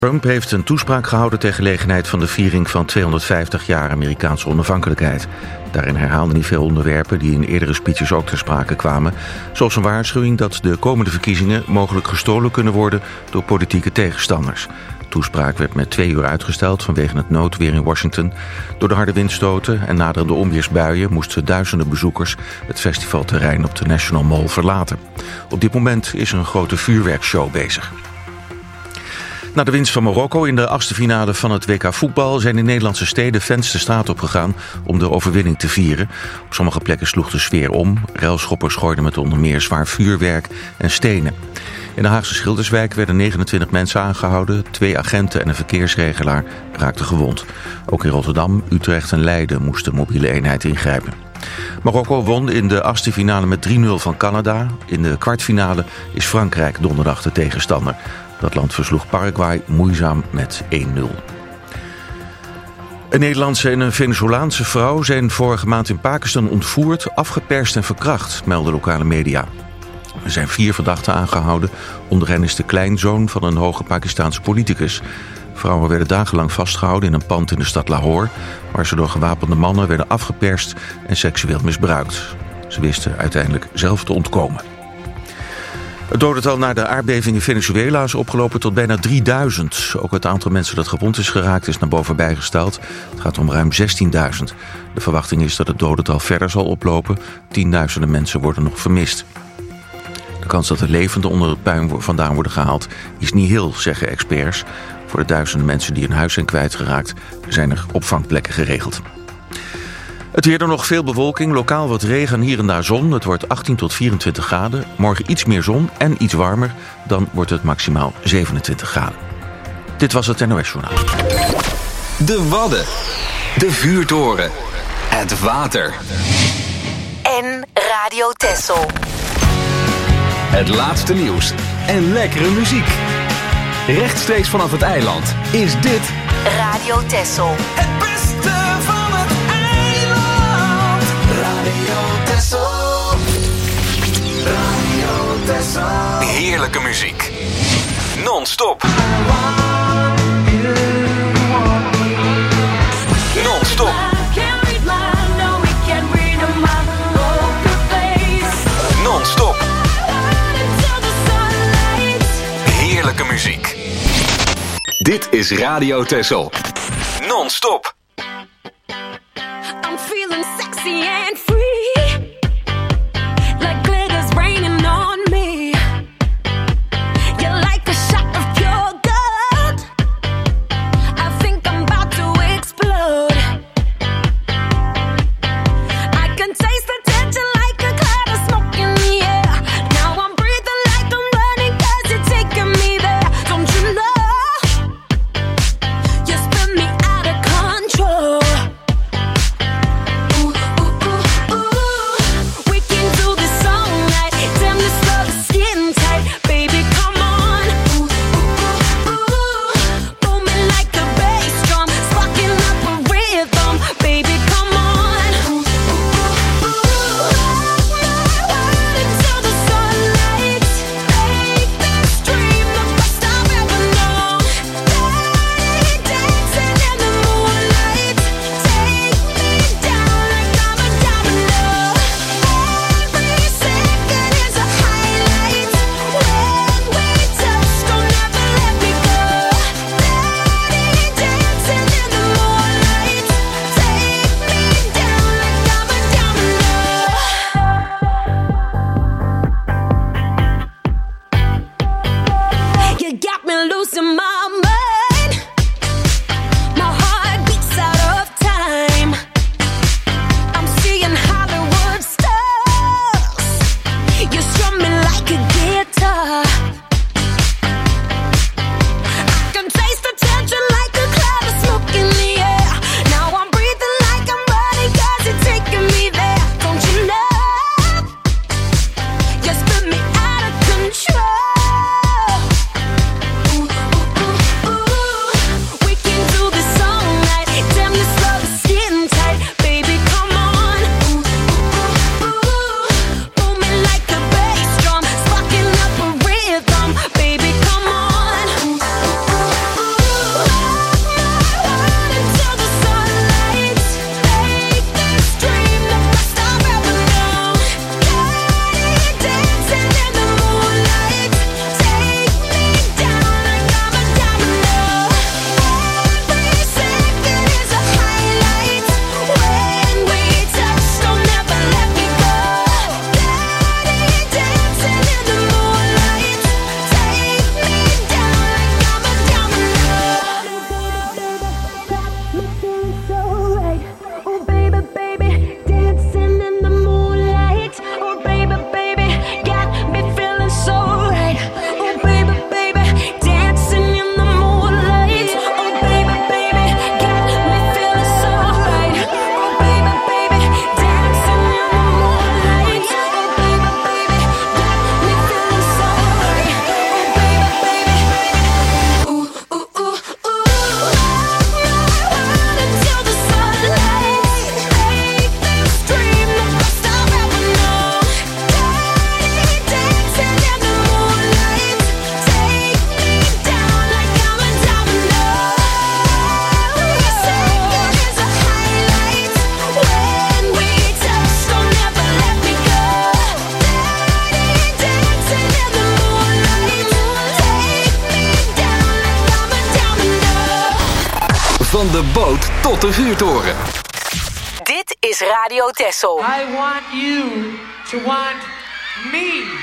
Trump heeft een toespraak gehouden ter gelegenheid van de viering van 250 jaar Amerikaanse onafhankelijkheid. Daarin herhaalde hij veel onderwerpen die in eerdere speeches ook ter sprake kwamen, zoals een waarschuwing dat de komende verkiezingen mogelijk gestolen kunnen worden door politieke tegenstanders. De toespraak werd met 2 uur uitgesteld vanwege het noodweer in Washington. Door de harde windstoten en naderende onweersbuien moesten duizenden bezoekers het festivalterrein op de National Mall verlaten. Op dit moment is er een grote vuurwerkshow bezig. Na de winst van Marokko in de achtste finale van het WK voetbal zijn in Nederlandse steden fans de straat opgegaan om de overwinning te vieren. Op sommige plekken sloeg de sfeer om. Relschoppers gooiden met onder meer zwaar vuurwerk en stenen. In de Haagse Schilderswijk werden 29 mensen aangehouden. 2 agenten en een verkeersregelaar raakten gewond. Ook in Rotterdam, Utrecht en Leiden moest de mobiele eenheid ingrijpen. Marokko won in de achtste finale met 3-0 van Canada. In de kwartfinale is Frankrijk donderdag de tegenstander. Dat land versloeg Paraguay moeizaam met 1-0. Een Nederlandse en een Venezolaanse vrouw zijn vorige maand in Pakistan ontvoerd, afgeperst en verkracht, melden lokale media. Er zijn 4 verdachten aangehouden. Onder hen is de kleinzoon van een hoge Pakistaanse politicus. Vrouwen werden dagenlang vastgehouden in een pand in de stad Lahore, waar ze door gewapende mannen werden afgeperst en seksueel misbruikt. Ze wisten uiteindelijk zelf te ontkomen. Het dodental na de aardbeving in Venezuela is opgelopen tot bijna 3000. Ook het aantal mensen dat gewond is geraakt is naar boven bijgesteld. Het gaat om ruim 16.000. De verwachting is dat het dodental verder zal oplopen. 10.000 mensen worden nog vermist. De kans dat de levenden onder het puin vandaan worden gehaald is niet heel, zeggen experts. Voor de duizenden mensen die hun huis zijn kwijtgeraakt zijn er opvangplekken geregeld. Het weer, er nog veel bewolking, lokaal wat regen en hier en daar zon. Het wordt 18 tot 24 graden. Morgen iets meer zon en iets warmer. Dan wordt het maximaal 27 graden. Dit was het NOS Journaal. De Wadden. De Vuurtoren. Het water. En Radio Texel. Het laatste nieuws en lekkere muziek. Rechtstreeks vanaf het eiland is dit Radio Texel. Het beste van het eiland. Radio Texel. Radio Texel. heerlijke muziek. Non-stop. Non-stop. Non-stop. Heerlijke muziek. Dit is Radio Texel. Non-stop. I'm feeling sexy and free. Like glitter's raining on me. You're like a shot of pure gold. I think I'm about to explode. I can taste the tension like a cloud of smoke in the air. Now I'm breathing like I'm running 'cause you're taking me there. Don't you know? You spin me out of control. Ooh, ooh, ooh. Van de boot tot de vuurtoren. Dit is Radio Texel. I want you to want me.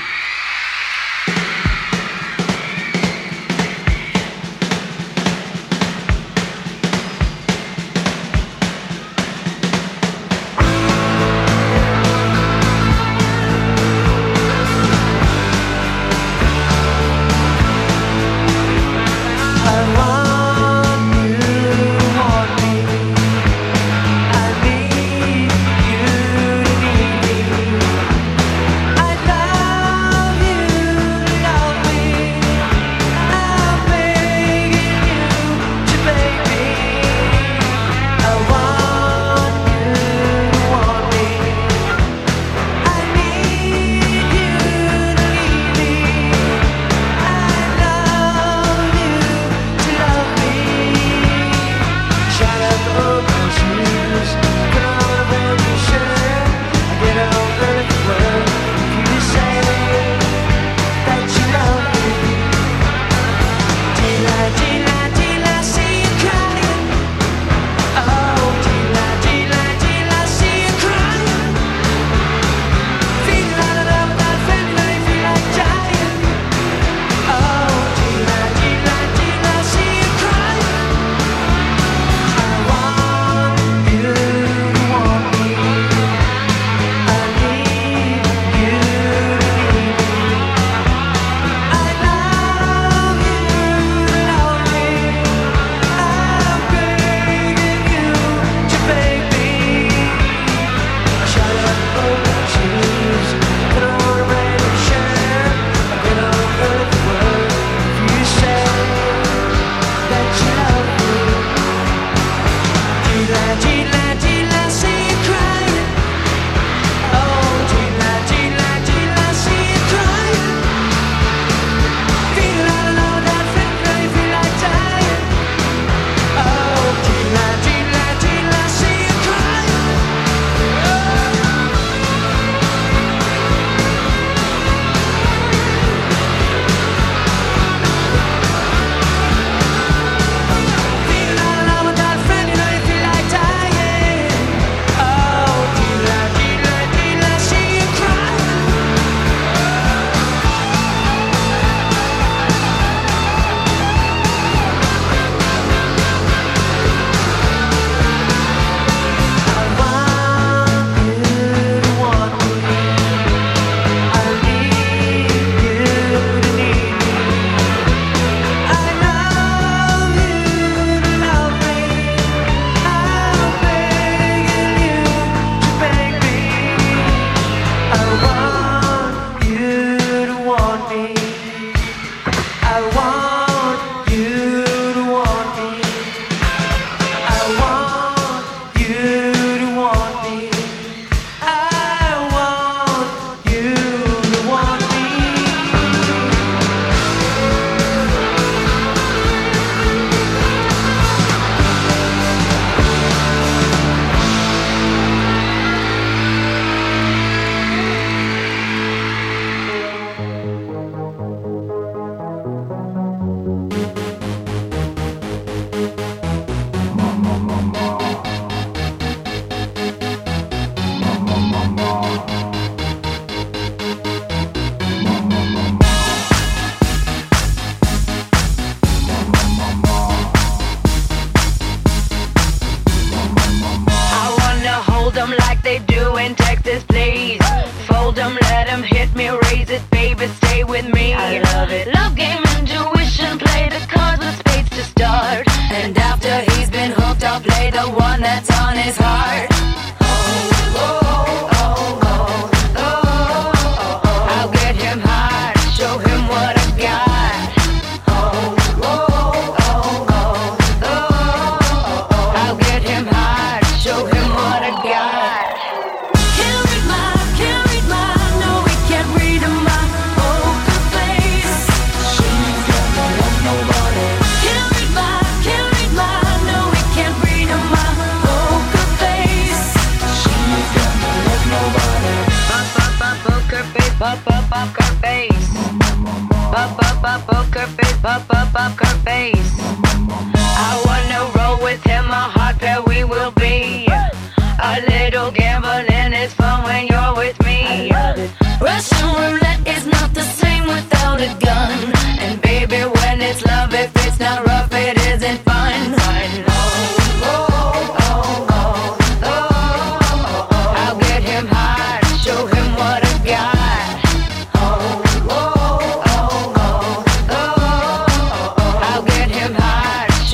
Can't read my poker face.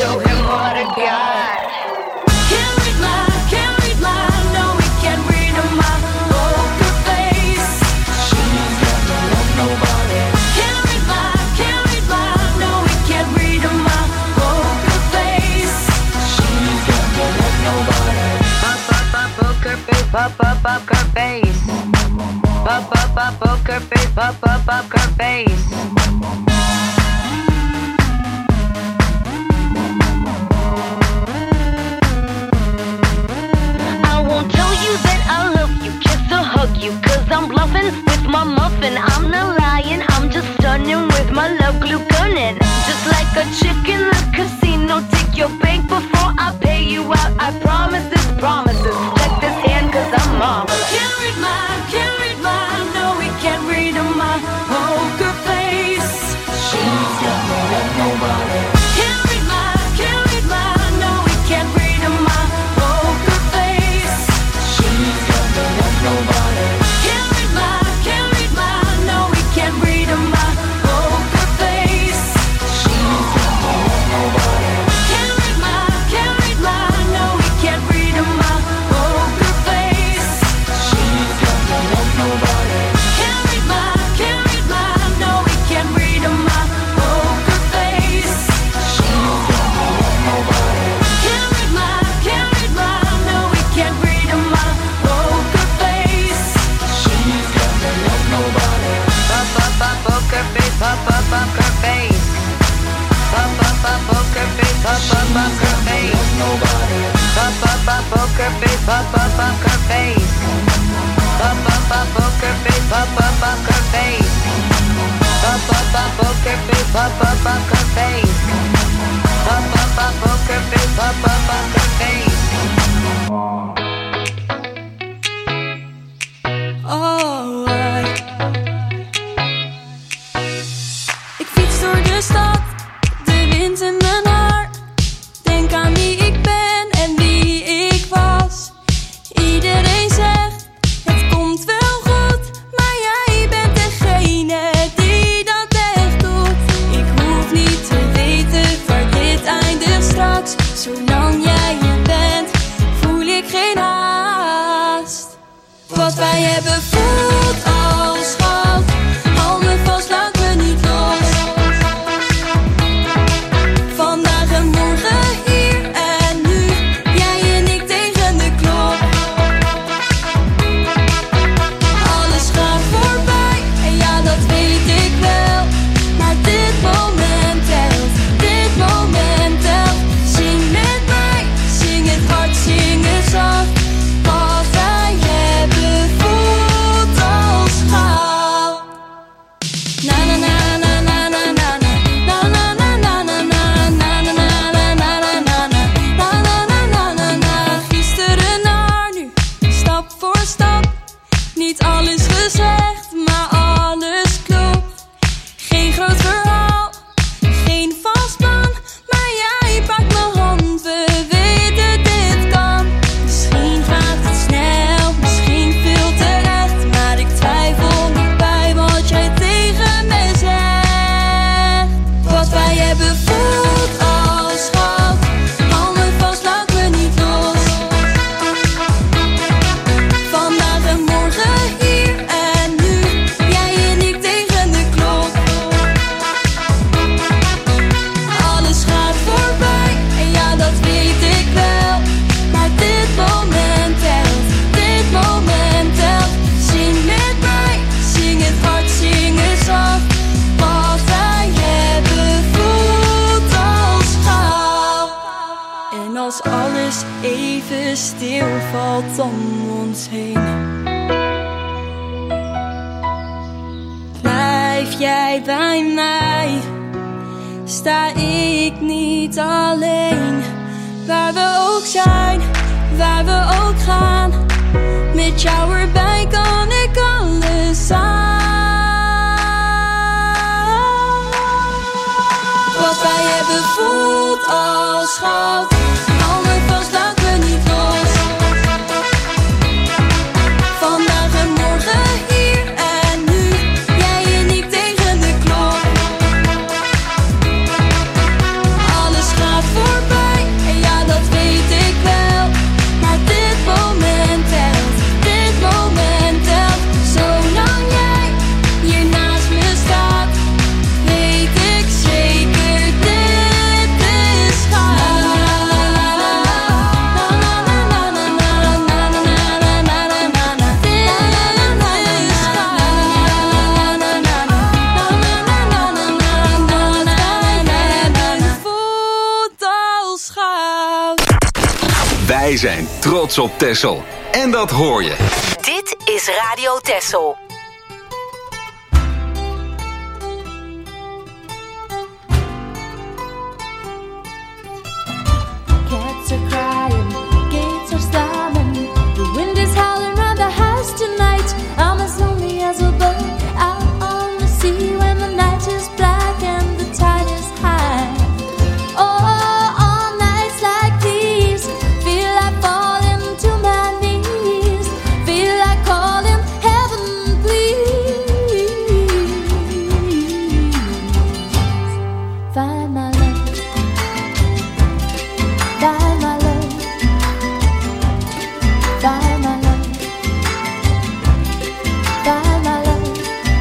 show him what I got. Can't read my, no, we can't read my poker face. She's got no love, nobody. Can't read my, no, we can't read my poker face. She's got no love, nobody. Poker face, poker face. Poker face, poker face. I won't tell you that I love you, kiss or hug you, 'cause I'm bluffing with my muffin. I'm not lying, I'm just stunning with my love glue gunning. Just like a chick in the casino, take your bank before I pay you out. I promise this, promises. Check this hand 'cause I'm marvelous. Can't read my, no, we can't read my poker face. She's got no love, nobody. Can't read my, no, we can't read my poker face. She's got no love, nobody. Can't read my, no, we can't read my poker face. She's got no love, nobody. Can't read my, no, we can't read my poker face. She's got no love, nobody. Can't read my, no, we can't read my poker face. She's got no love, nobody. Can't read my, no, we can't read my poker face. She's got no love, nobody. Poker face, poker face. Poker face, poker face. Nobody. Poker face, poker face. Poker face, poker face. Poker face, poker face. Poker face, poker face. Alright. Ik fiets door de stad, de wind in mijn haar. Denk aan wie ik ben en wie ik was. Iedereen zegt, het komt wel goed, maar jij bent degene die dat echt doet. Ik hoef niet te weten waar dit eindigt straks. Zolang jij er bent, voel ik geen haast. Wat wij hebben voelt als goud. Hou me vast, laat me niet los. Vandaag en morgen, hier en nu. Jij en ik tegen de klok. Alles gaat voorbij, en ja, dat weet ik wel. Maar dit moment telt, dit moment telt. Zing met mij, zing het hard, zing het zacht. Wat wij hebben voelt als goud. Na na na na na na na na na na na na na na na na na na. Gisteren naar nu, stap voor stap. Niet alles gezegd, maar alles klopt. Geen groot verhaal, geen vast plan, maar jij pakt mijn hand, we weten dit kan. Misschien gaat het snel, misschien veel te echt, maar ik twijfel niet bij wat jij tegen me zegt. Wat wij hebben voelt als goud. Hou me vast, laat me niet los. Vandaag en morgen, hier en nu. Jij en ik tegen de klok. Alles gaat voorbij, en ja, dat weet ik wel. Maar dit moment telt, dit moment telt. Zing met mij, zing het hard, zing het zacht. Wat wij hebben voelt als goud. En als alles even stilvalt om ons heen, blijf jij bij mij. Sta ik niet alleen. Waar we ook zijn, waar we ook gaan. Met jou erbij kan ik alles aan. Wat wij hebben voelt als goud. Hou me vast, laat me niet los. Vandaag en morgen, hier en nu. Jij en ik tegen de klok. Alles gaat voorbij. schout. Wij zijn trots op Texel. En dat hoor je. Dit is Radio Texel. Cats are crying, gates are slamming. The wind is howling round the house tonight. I'm as lonely as a boat out on the sea when the night is black and the tide is high. Oh, on nights like these, feel like falling to my knees. Feel like calling heaven, please. Find my love. Find my love. Find my love. Find my love.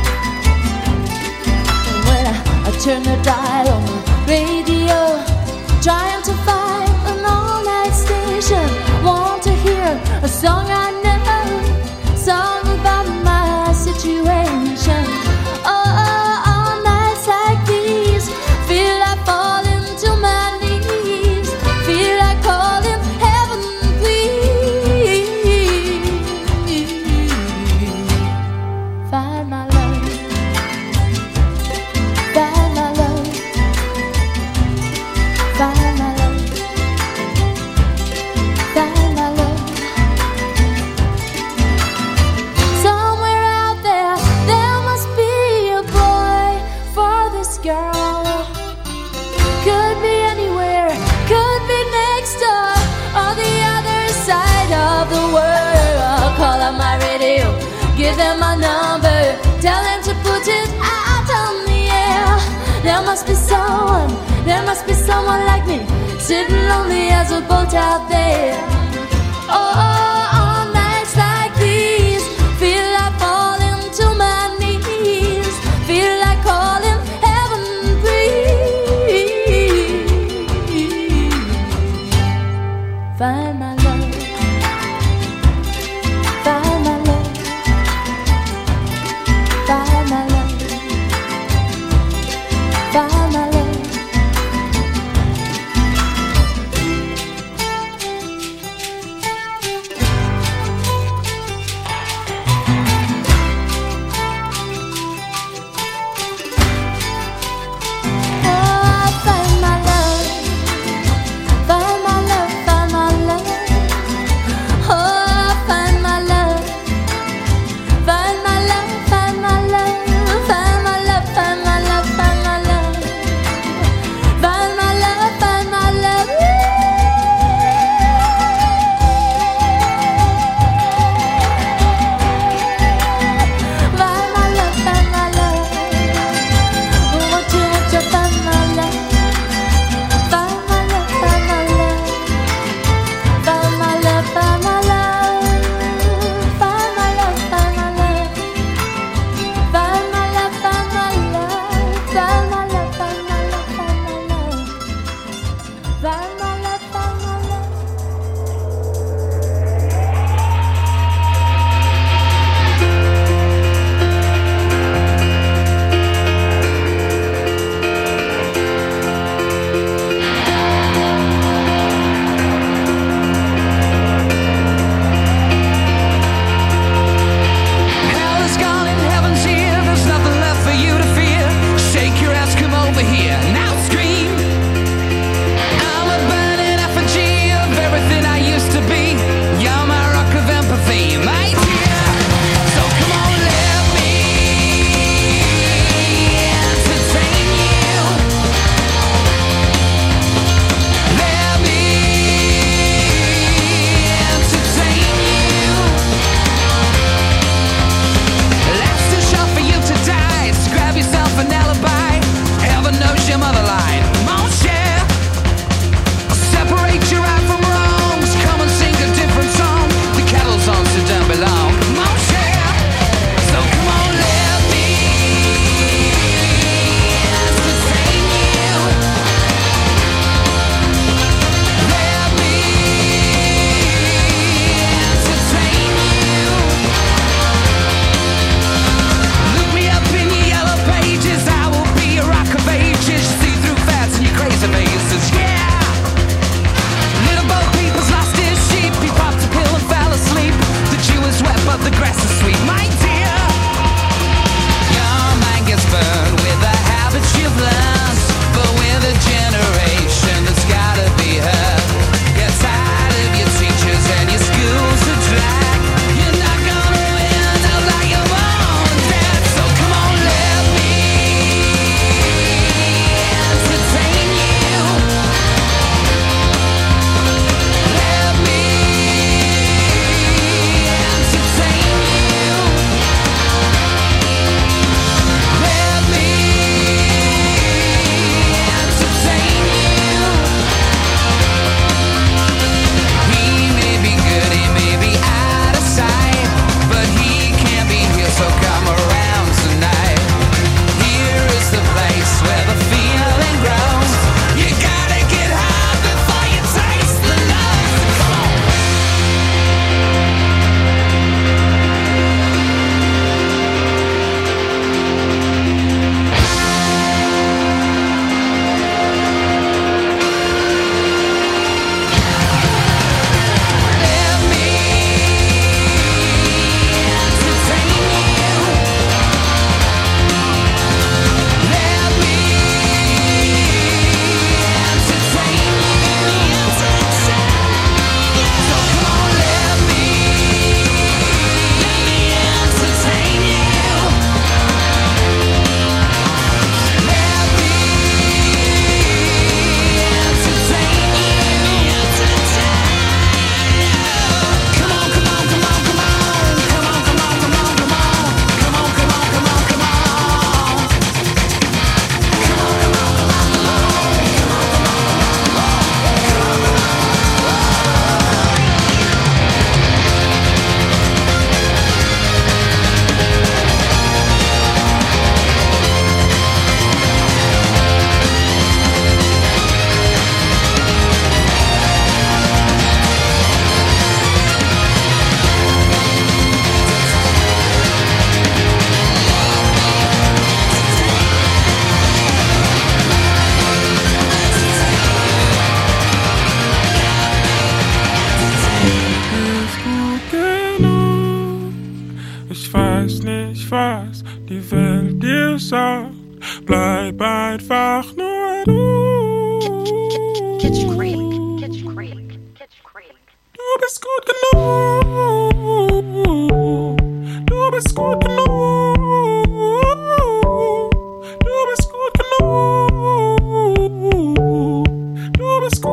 And when I turn the dial on the radio, trying to find an all-night station, want to hear a song I know, song about my situation. Oh, all nights like these, feel like falling to my knees. Feel like calling heaven, please. Find my love. Find my love. Find my love. Find my love. Somewhere out there, there must be a boy for this girl. Could be anywhere, could be next door, or the other side of the world. Call up my radio, give them my number, tell them to put it out on the air. There must be someone like me, sitting lonely as a boat out there. Oh, on nights like these, feel like falling to my knees. Feel like calling heaven, please. Find my love. Find my love. Find my love. Find my love. Oh, find my love. Find my love. Find my love.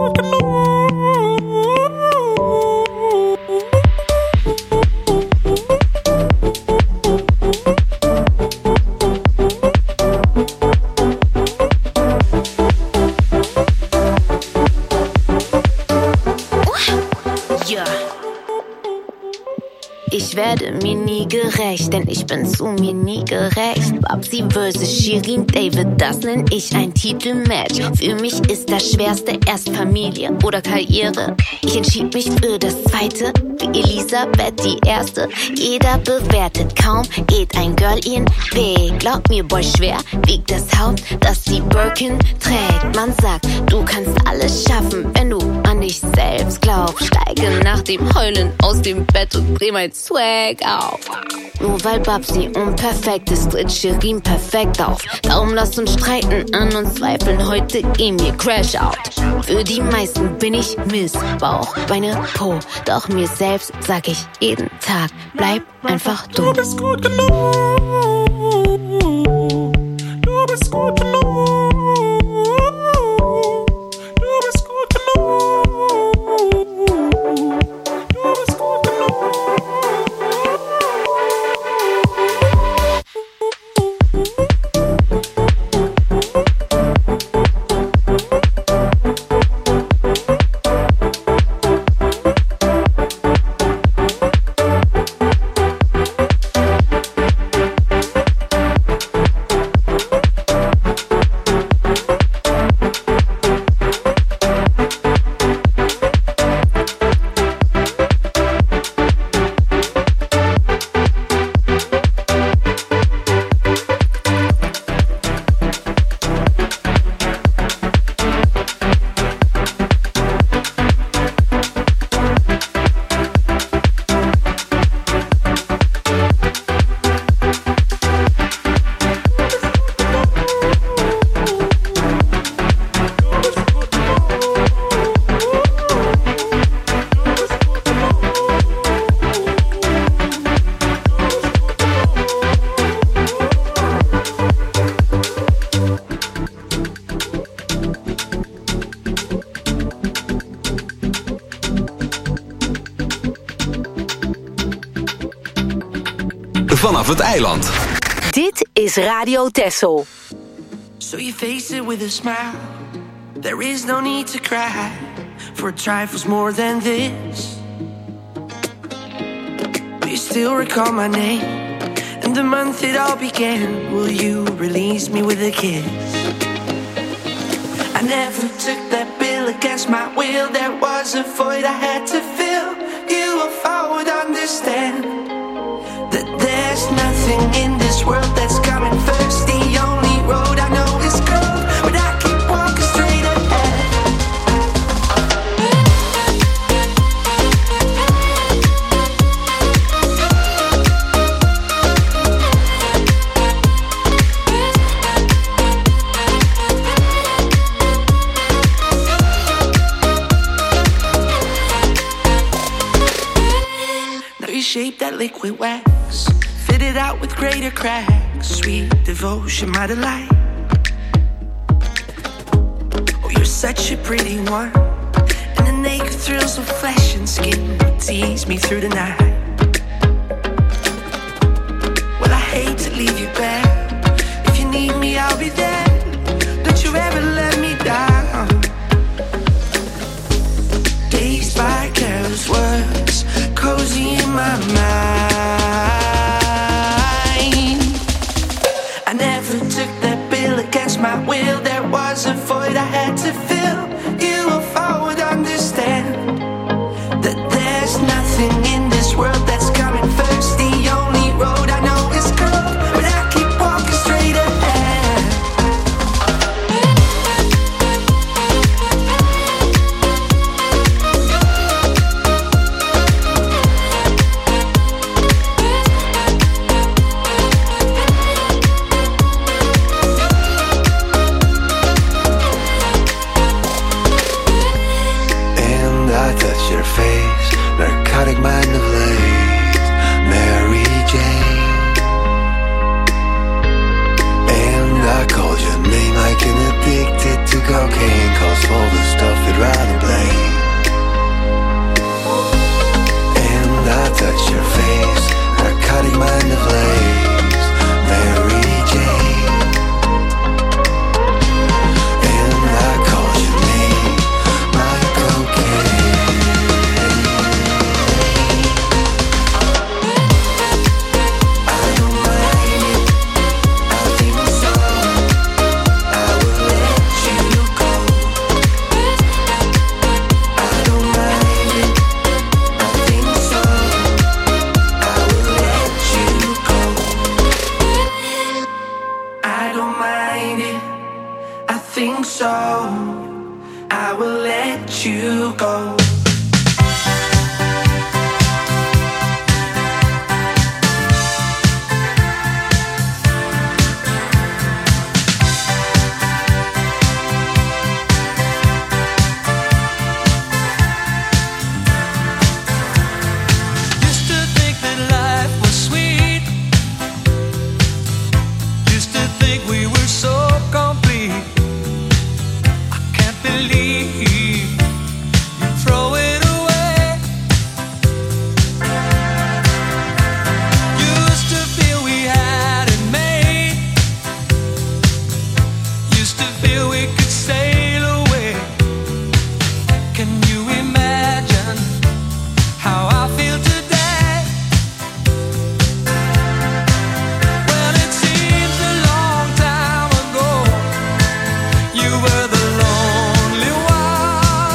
gut genug. Ich werde mir nie gerecht, denn ich bin zu mir nie gerecht. Babsi vs. Shirin David, das nenn ich ein Titelmatch. Für mich ist das Schwerste erst Familie oder Karriere. Ich entschied mich für das Zweite, wie Elisabeth die Erste. Jeder bewertet, kaum geht ein Girl ihren Weg. Glaub mir, Boy, schwer wiegt das Haupt, das die Birkin trägt. Man sagt, du kannst alles schaffen, wenn du an dich selbst glaubst. Steige nach dem Heulen aus dem Bett und dreh mein Swag auf. Nur weil Babsi unperfekt ist, tritt Shirin perfekt auf. Darum lasst uns streiten, an uns zweifeln, heute gehen wir Crash out. Für die meisten bin ich Miss Bauch, Beine, Po. Doch mir selbst sag ich jeden Tag, bleib einfach du. Du bist gut genug. Du bist gut genug. Vanaf het eiland. Dit is Radio Texel. So you face it with a smile. There is no need to cry for trifles more than this. Will you still recall my name and the month it all began? Will you release me with a kiss? I never took that bill against my will. There was a void I had to fill. You, if I would understand that there's nothing in this world that's coming first. The only road I know is cold, but I keep walking straight ahead. Now you shape that liquid wax, fit it out with greater cracks. Sweet devotion, my delight. Oh, you're such a pretty one, and the naked thrills of flesh and skin will tease me through the night. Well, I hate to leave you back. If you need me, I'll be there. Don't you ever let me down. Dazed by careless words, cozy in my mind. I never took that bill against my will. There was a void I had to fill. You, if I would understand that there's nothing in this world that's coming first. The only road I know is cold, but I keep walking straight ahead. And I touch your face, narcotic mind of late, Mary Jane. And I called your name like an addicted to cocaine, 'cause all the stuff it rather blame. And I touch your face, narcotic mind of lace, Mary Jane. And I called your name, my cocaine. I don't mind it, I think so. I will let you go. I don't mind it, I think so. I will let you go. I don't mind it, I think so. I will let you go. Used to think that life was sweet. Used to think we were so complete. I can't believe you throw it away. Used to feel we had it made. Used to feel we could sail away. Can you imagine how I feel today? Well, it seems a long time ago. You were the lonely one.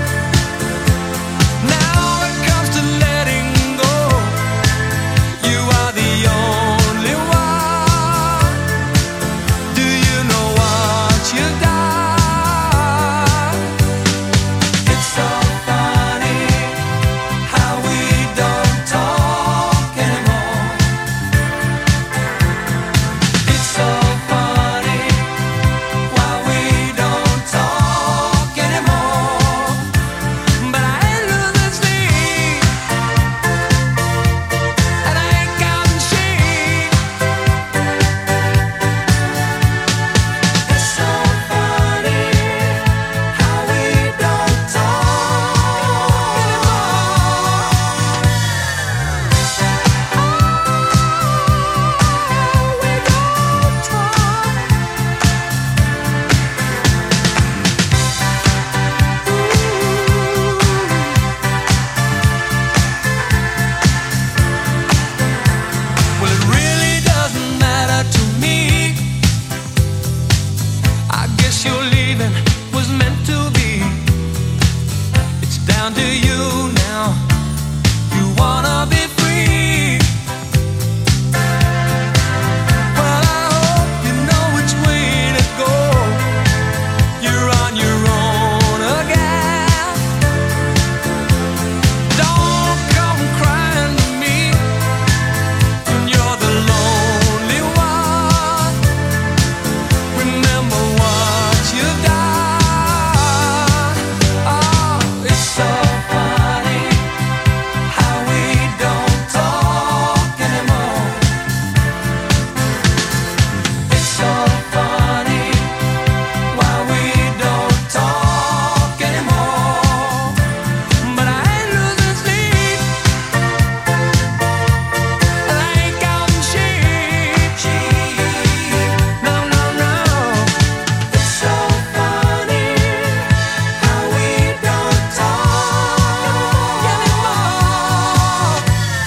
Now it comes to letting go. You are the only one. Do you know what you've done? It's so funny how we don't talk anymore. It's so funny why we don't talk anymore. But I ain't losing sleep, and I ain't counting sheep. It's so funny how we don't talk anymore. Well, it really doesn't matter to me. I guess your leaving was meant to be. It's down to you now. You wanna be free. Well, I hope you know which way to go. You're on your own again. Don't come crying to me when you're the lonely one. Remember what you've done. Oh, it's so funny how we don't talk anymore. It's so funny why we don't talk anymore. But I ain't losing sleep, and I ain't counting sheep. No, no, no. It's so funny how we don't talk anymore.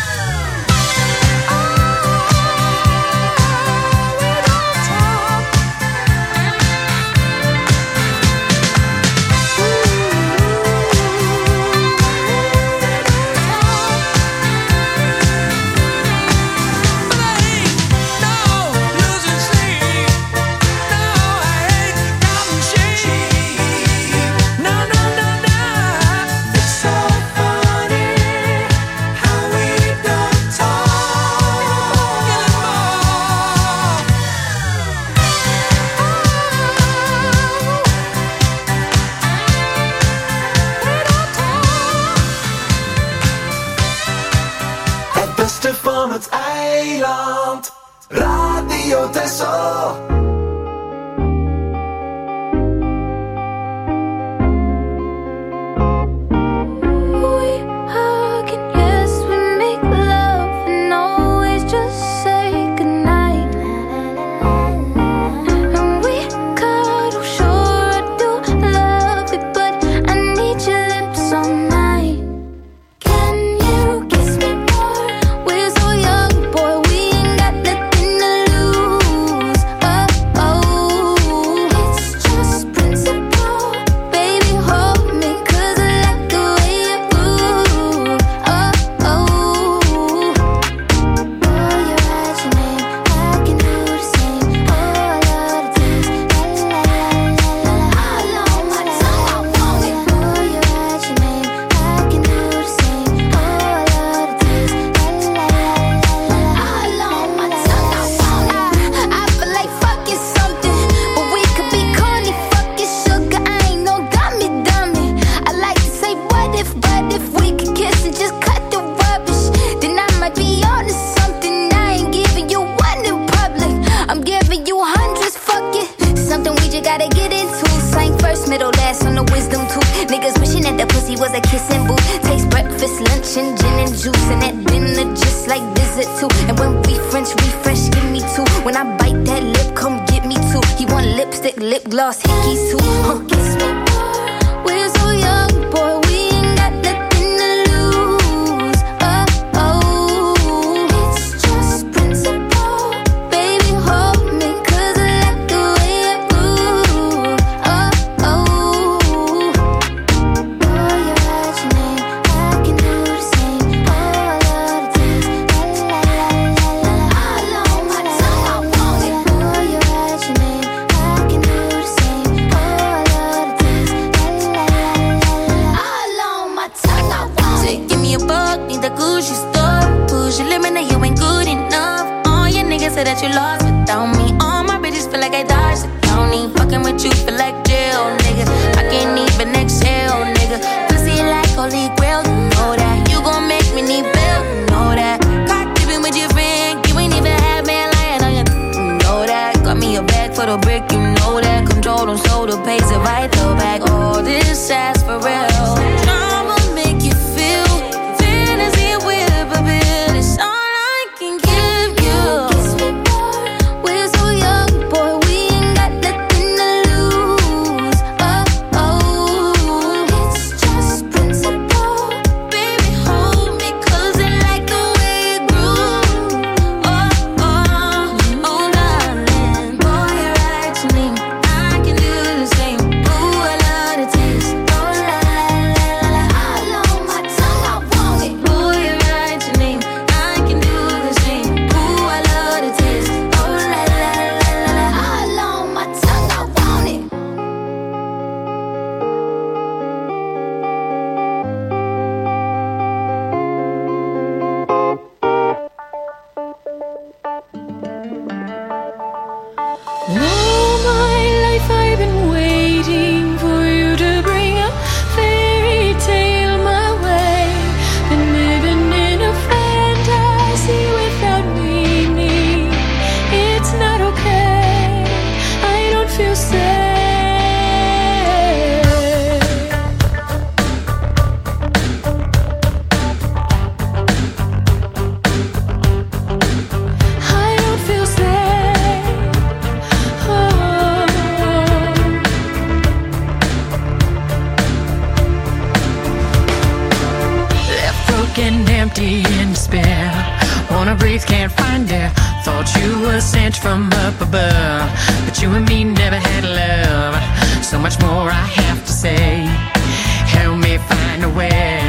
Het beste van het eiland, Radio Texel. pussy was a kissing booth. Taste breakfast, lunch, and gin and juice. And at dinner, just like visit too. And when we French refresh, give me two. When I bite that lip, come get me two. He want lipstick, lip gloss, hickeys too. Kiss me more. We're so young, boy, we ain't got nothing to lose. Oh, oh, it's just principle. Baby, hold me, 'cause I like the way it moves. Oh, oh. Boy, you write your name, I can do the same. Oh, I love the taste. La la la la la la. All on my tongue, I want it. Boy, you write your name, I can do the same. Oh, I love the taste. La la la la la. All on my tongue, I want it. Give me a buck, need the Gucci store. Push your limit, now you ain't good enough. All your niggas say that you lost without me. All my bitches feel like I dodged the county. Fucking with you feel like jail, nigga. I can't even exhale, nigga. Pussy like holy grail, you know that. You gon' make me need bail, you know that. Caught dipping with your friend, you ain't even had man lying on you, you know that. Got me a bag for the brick, you know that. Control them soda pays it right though back. All this ass for real. I'ma make you feel fantasy with a bill. It's all I can give you. Kiss me more. We're so young, boy, we ain't got nothing to lose. Oh, oh, it's just principle. Baby, hold me, 'cause I like the way it groove. Oh, oh, oh, darling. Boy, you write your name, I can do the same. Ooh, I love the taste. Oh, la, la, la, la, la. All on my tongue, I want it. Boy, you write your name, I can do the same. Ooh, I love the taste. Oh, la, la, la, la, la. All on my tongue, I want it. All my life I've been waiting for you to bring a fairy tale my way. Been living in a fantasy without meaning. It's not okay, I don't feel safe. I don't feel safe. Oh. Left broken, empty, in despair. Wanna breathe, can't find air. Thought you were sent from up above, but you and me never had love. So much more I have to say. Help me find a way.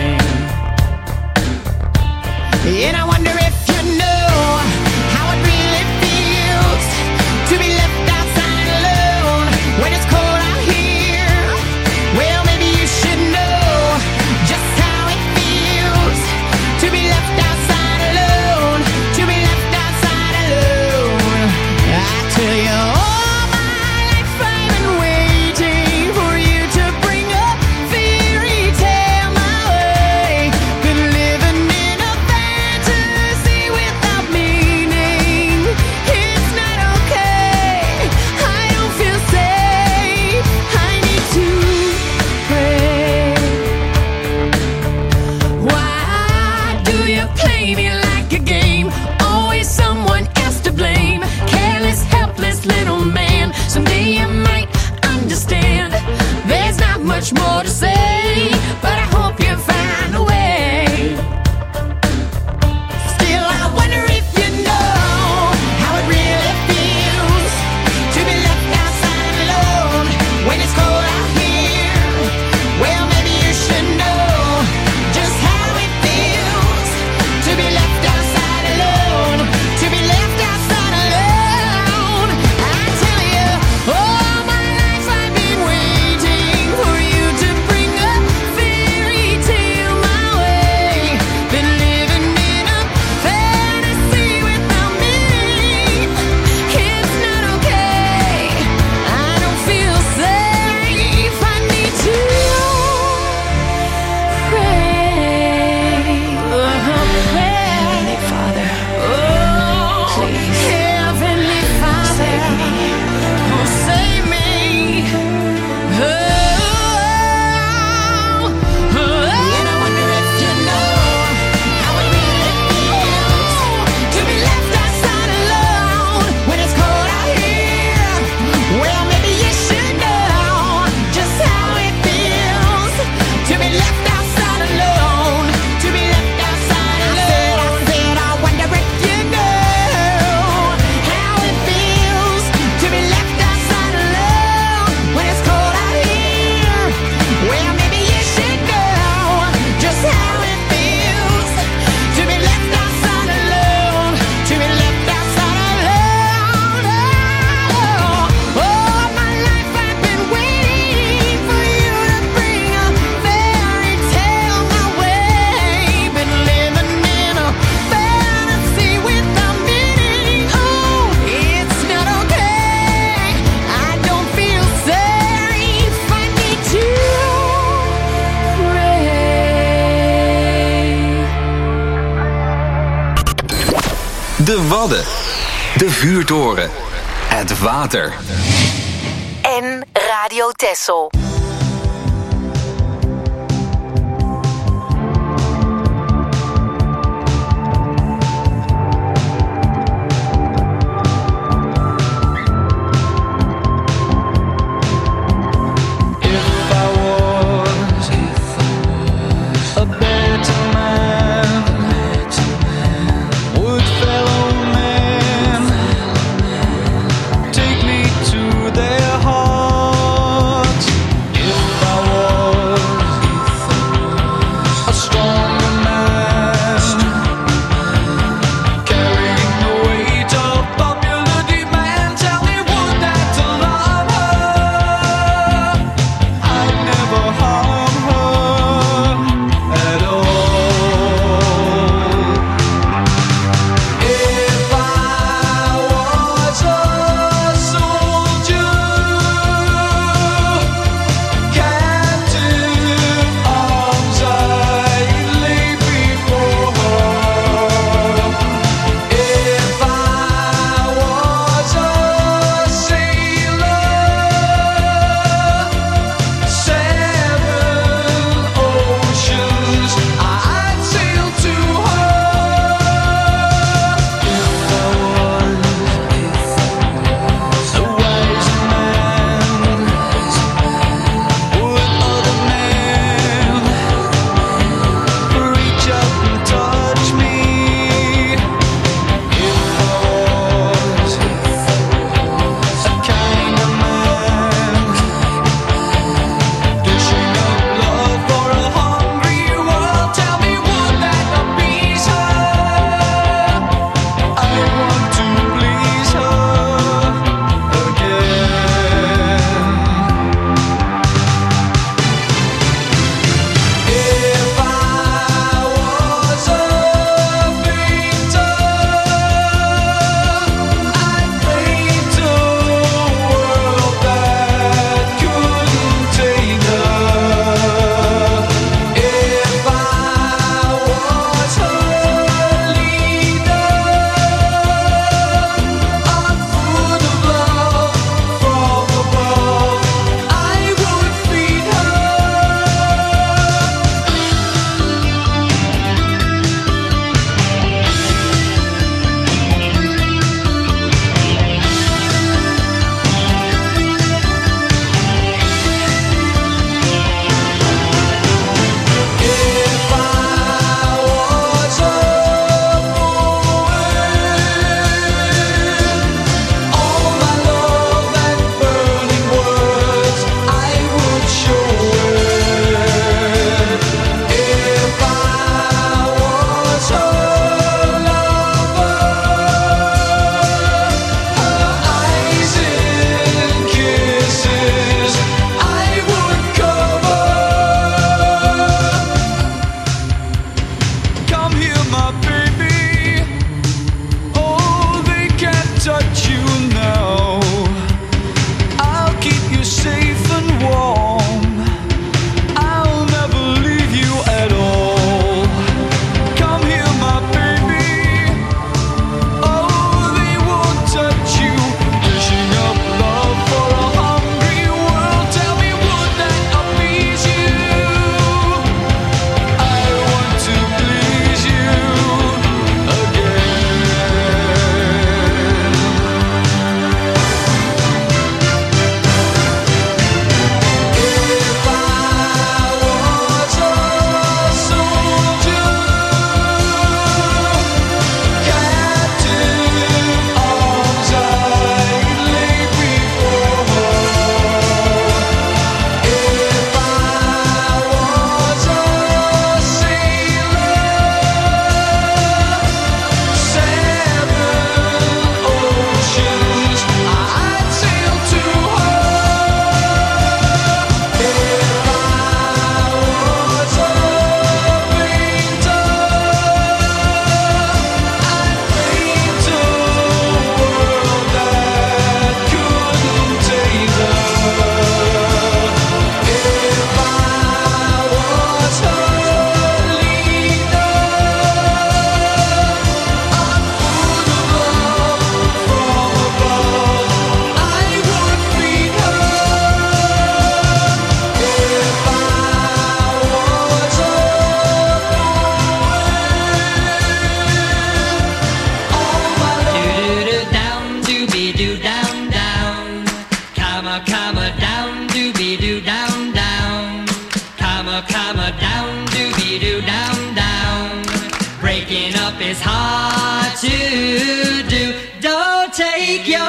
And I wonder if you know how it really feels to be left outside alone when it's cold out here. Well, maybe you should know just how it feels to be left outside alone, to be left outside alone. I tell you, all my life I've been waiting for you to bring a De Wadden. De vuurtoren. Het water. En Radio Texel. Take me to their hearts. down, doobie-doo, down, down. Breaking up is hard to do. Don't take your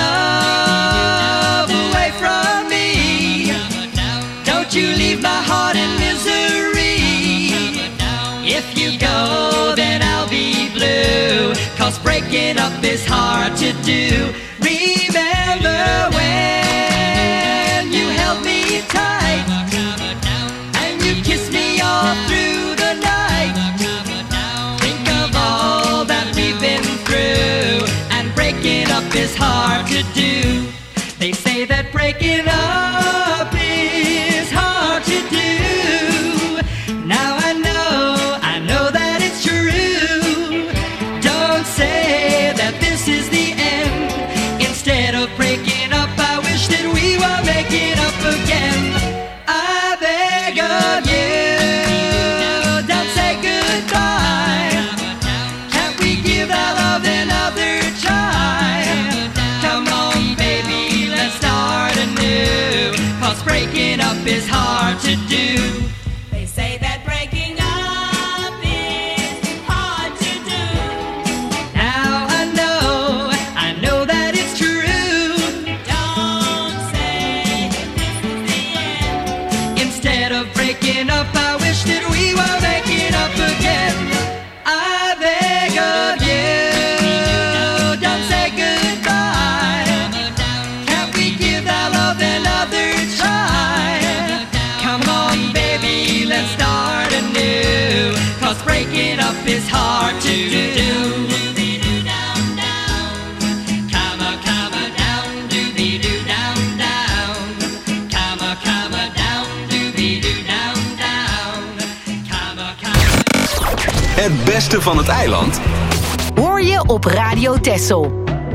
love away from me. Don't you leave my heart in misery. If you go, then I'll be blue. 'Cause breaking up is hard to do. Remember when you held me tight and you kissed me all through the night. Think of all that we've been through, and breaking up is hard to do. They say that breaking up is hard to do. Now I know that it's true. Don't say that this is the end. Instead of breaking up, I wish that we were making up again. I beg of you, don't say goodbye. Can't we give our love another try? Come on, baby, let's start anew. 'Cause breaking up is hard to do. They say that breaking up is hard to do. Now I know that it's true. Don't say that this is the end. Instead of breaking up, I wish that we were making up again. I beg of you, don't say goodbye. Can't we give our love another try? Come on, baby, let's start anew. 'Cause breaking up is hard to do. Come on, down, doobie-doo, down, down. Come on, down, doobie-doo, down, down. Come on. Het beste van het eiland Hoor je op Radio Texel.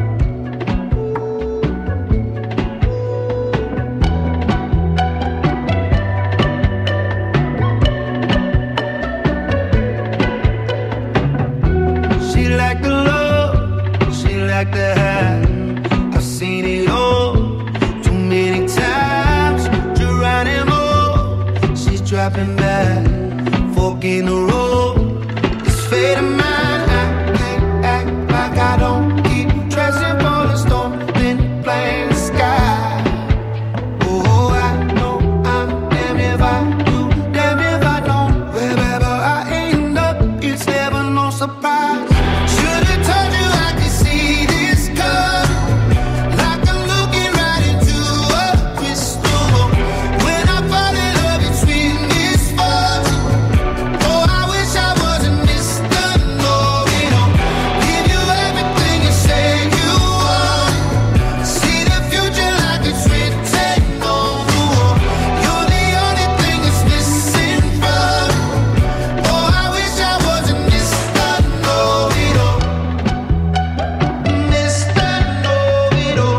She like the love, she like the high. I've seen it all too many times. Geronimo, she's dropping back, fork in the road. It's fate of mine. I can't act like I don't keep dressing for the storm, then playing the sky. Oh, I know I'm damned if I do, damned if I don't. Wherever I end up, it's never no surprise. Should've told you I could see this coming, like I'm looking right into a crystal. When I fall in love, it's sweet misfortune. Oh, I wish I wasn't Mr. Know-it-all. Give you everything you say you want. See the future like it's written on the wall. You're the only thing that's missing from me. Oh, I wish I wasn't Mr. Know-it-all. Mr. Know-it-all.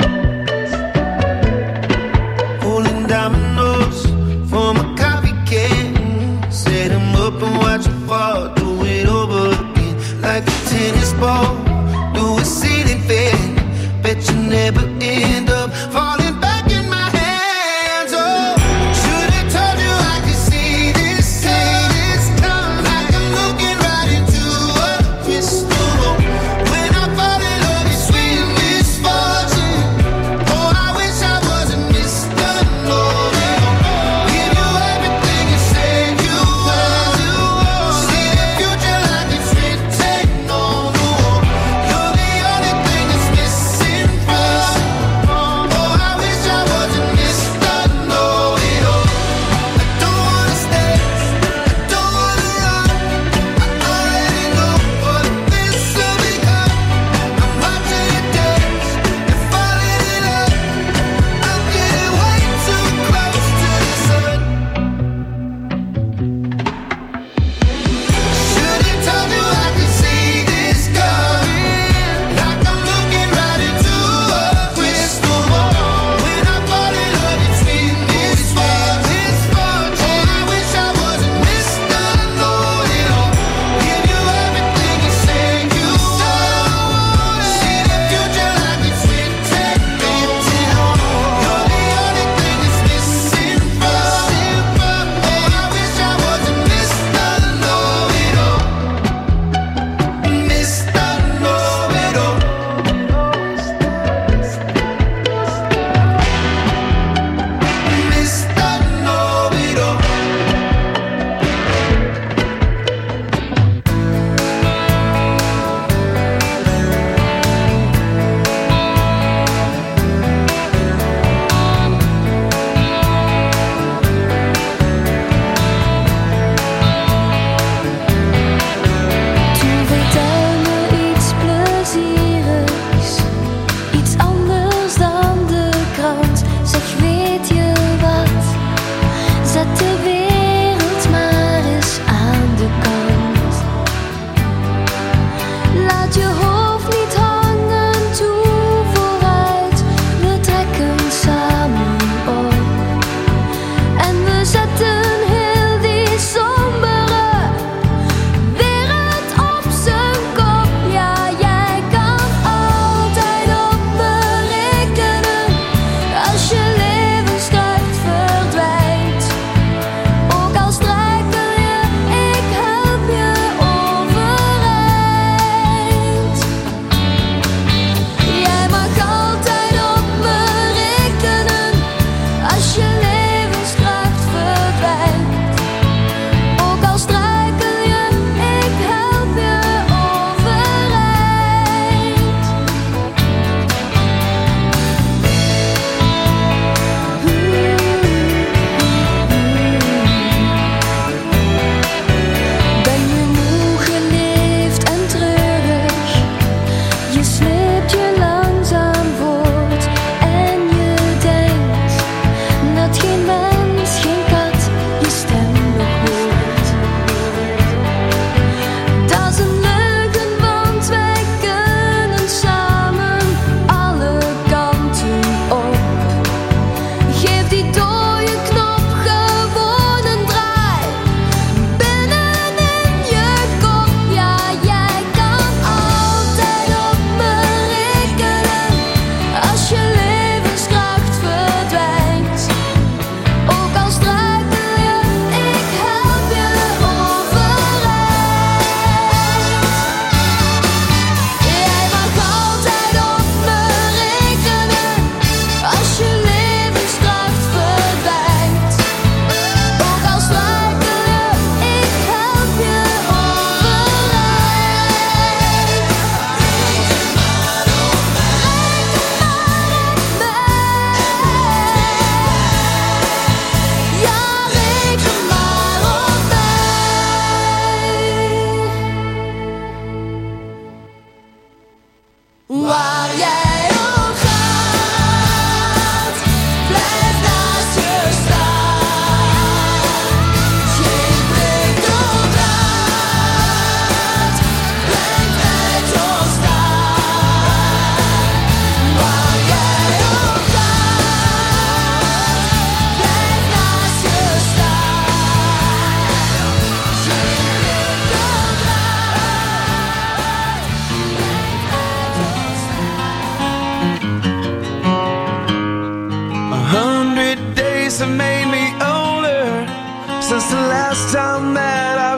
Pulling dominoes from a coffee can. Set 'em up and watch 'em fall. Do it over again like a tennis ball. Do a ceiling fan. Bet you never end up falling back in my hands. Oh, should've told you I could see this coming, like I'm looking right into a crystal. When I fall in love, it's sweet misfortune. Oh, I wish I wasn't Mr. Know-it-all. Give you everything you say you want. See the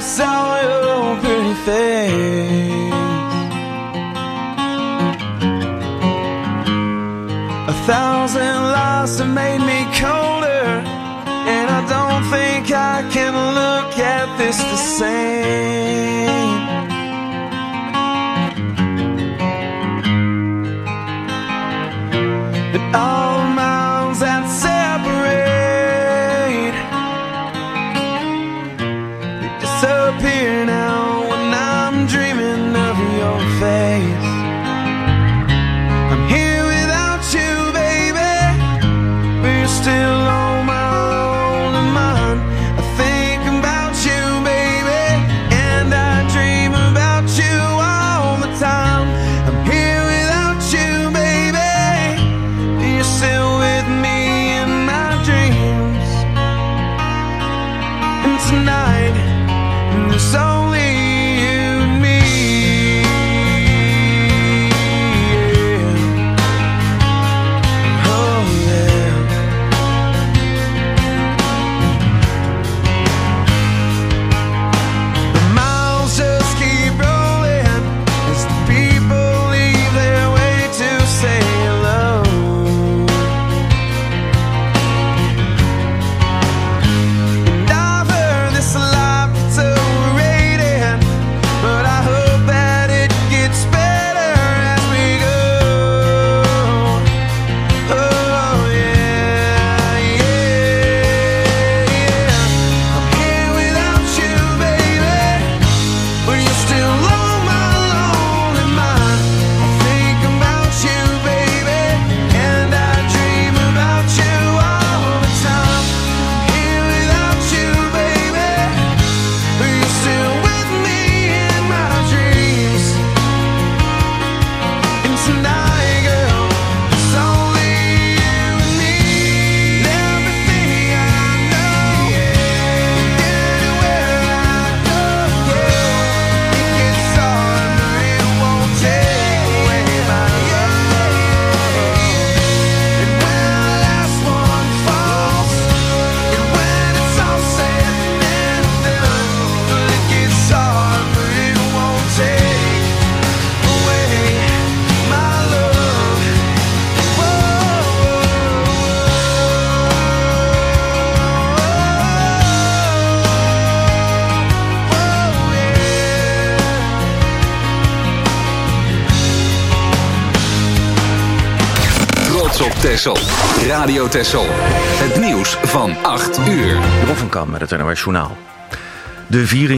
saw your pretty face. 1,000 lies have made me colder, and I don't think I can look at this the same. But all the miles that separate, they disappear now when I'm dreaming of your face. I'm here without you, baby, but you're still on my lonely mind. I think about you, baby, and I dream about you all the time. I'm here without you, baby, but you're still with me in my dreams. And tonight, there's only you and me. Yeah. Oh yeah. The miles just keep rolling as the people leave their way to say hello. And I've heard this life gets overrated, but I hope that it gets better as we go. Oh yeah, yeah, yeah. I'm here without you, baby, but you're still on my lonely mind. I think about you, baby, and I dream about you all the time. I'm here without you, baby, but you're still with me in my dreams. And tonight, girl, it's only you and me. Everything I know, anywhere I go, it gets hard, but it won't take away my love. And when the last one falls, and when it's all said and done, it gets hard, but it won't take away my love. Trots op Texel. Radio Texel. Het nieuws van 8 uur. Ron van Kam met het NOS Journaal. De viering